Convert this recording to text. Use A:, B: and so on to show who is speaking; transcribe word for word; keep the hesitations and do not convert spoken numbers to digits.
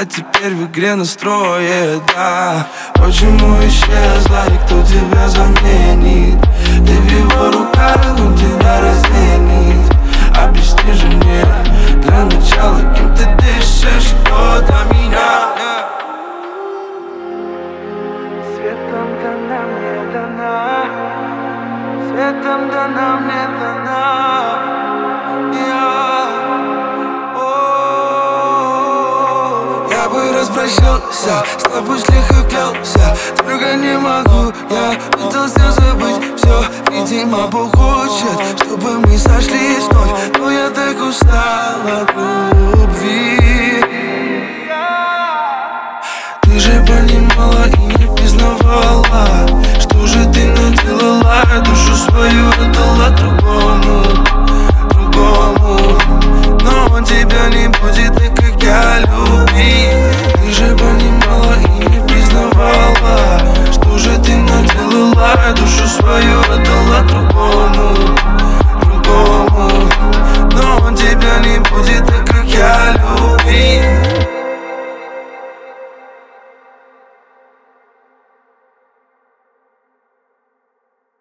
A: теперь в игре настроит, да. Почему исчезла и кто тебя заменит? Ты в его руках, он тебя разменит. Объясни же мне, для начала, кем ты дышишь, кто для меня? Светом дана мне дана, светом дана мне дана. Я бы распрощался, с тобой слегка клялся, только не могу, я пытался забыть все. Видимо, Бог хочет, чтобы мы сошлись вновь, но я так устал от любви. Ты же понимала и не признавала, что же ты наделала, душу свою отдала другому, другому. Но он тебя не будет так, как я, любить. Ты же понимала и не признавала, что же ты наделала, душу свою отдала